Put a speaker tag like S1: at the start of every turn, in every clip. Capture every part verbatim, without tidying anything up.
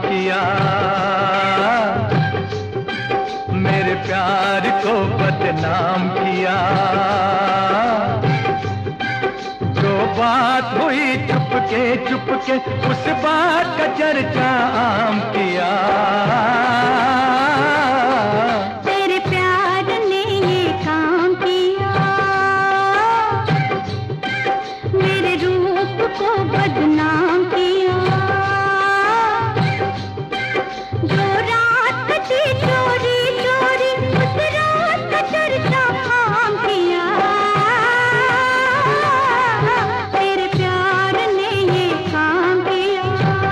S1: किया, मेरे प्यार को बदनाम किया। जो बात हुई चुपके चुपके उस बात का चर्चा आम किया।
S2: तेरे प्यार ने ये काम किया, मेरे रूप को बदनाम किया। जो रात कटी चोरी चोरी उस रात का चर्चा आम किया। तेरे प्यार ने ये काम किया।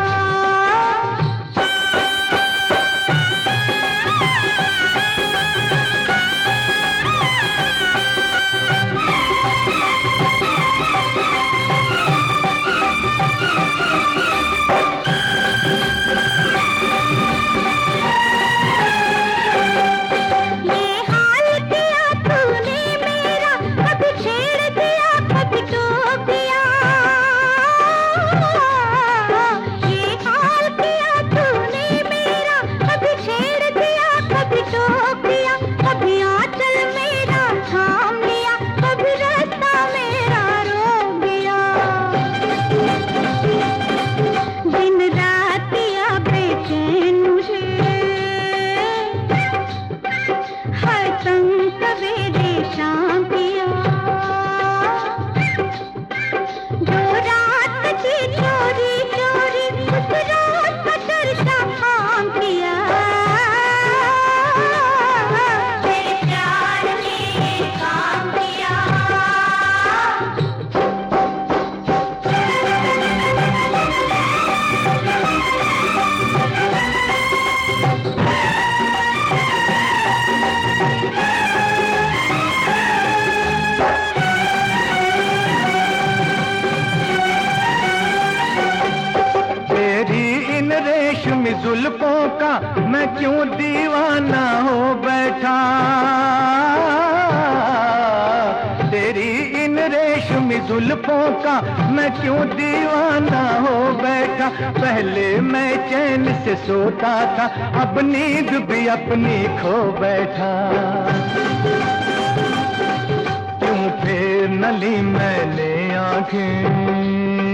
S1: रेशमी जुल्फों का मैं क्यों दीवाना हो बैठा। तेरी इन रेशमी जुल्फों का मैं क्यों दीवाना हो बैठा। पहले मैं चैन से सोता था, अब नींद भी अपनी खो बैठा। क्यों फेर न ली मैंने आंखें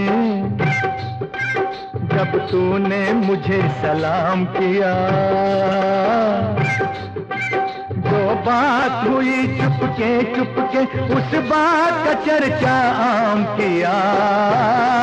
S1: जब तूने मुझे सलाम किया। जो बात हुई चुपके चुपके उस बात का चर्चा आम किया।